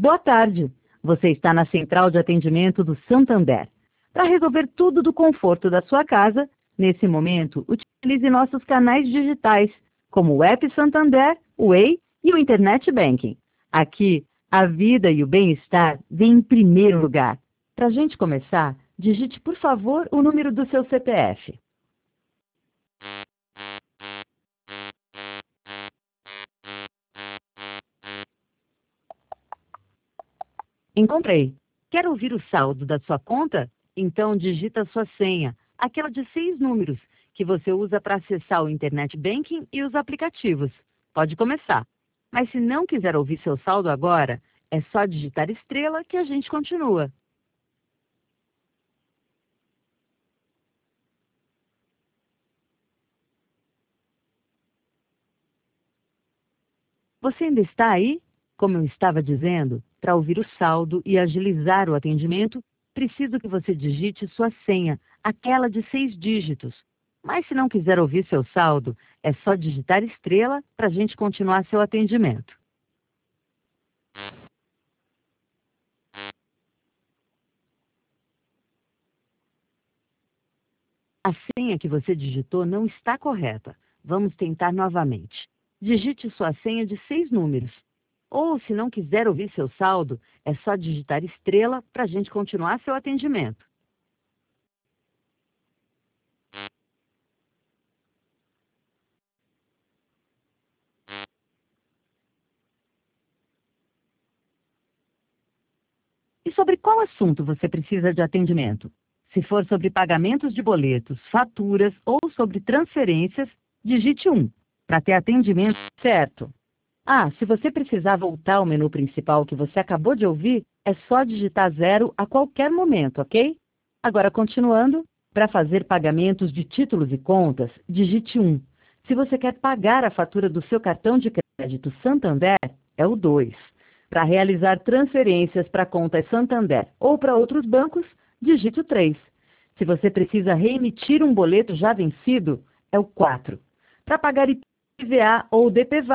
Boa tarde. Você está na central de atendimento do Santander. Para resolver tudo do conforto da sua casa, nesse momento, utilize nossos canais digitais, como o App Santander, o Way e o Internet Banking. Aqui, a vida e o bem-estar vêm em primeiro lugar. Para a gente começar, digite, por favor, o número do seu CPF. Encontrei. Quer ouvir o saldo da sua conta? Então digita a sua senha, aquela de 6 números, que você usa para acessar o Internet Banking e os aplicativos. Pode começar. Mas se não quiser ouvir seu saldo agora, é só digitar estrela que a gente continua. Você ainda está aí? Como eu estava dizendo, para ouvir o saldo e agilizar o atendimento, preciso que você digite sua senha, aquela de 6 dígitos. Mas se não quiser ouvir seu saldo, é só digitar estrela para a gente continuar seu atendimento. A senha que você digitou não está correta. Vamos tentar novamente. Digite sua senha de 6 números. Ou, se não quiser ouvir seu saldo, é só digitar estrela para a gente continuar seu atendimento. E sobre qual assunto você precisa de atendimento? Se for sobre pagamentos de boletos, faturas ou sobre transferências, digite 1 para ter atendimento certo. Ah, se você precisar voltar ao menu principal que você acabou de ouvir, é só digitar 0 a qualquer momento, ok? Agora, continuando, para fazer pagamentos de títulos e contas, digite 1. Se você quer pagar a fatura do seu cartão de crédito Santander, é o 2. Para realizar transferências para contas Santander ou para outros bancos, digite o 3. Se você precisa reemitir um boleto já vencido, é o 4. Para pagar IPVA ou DPVAT,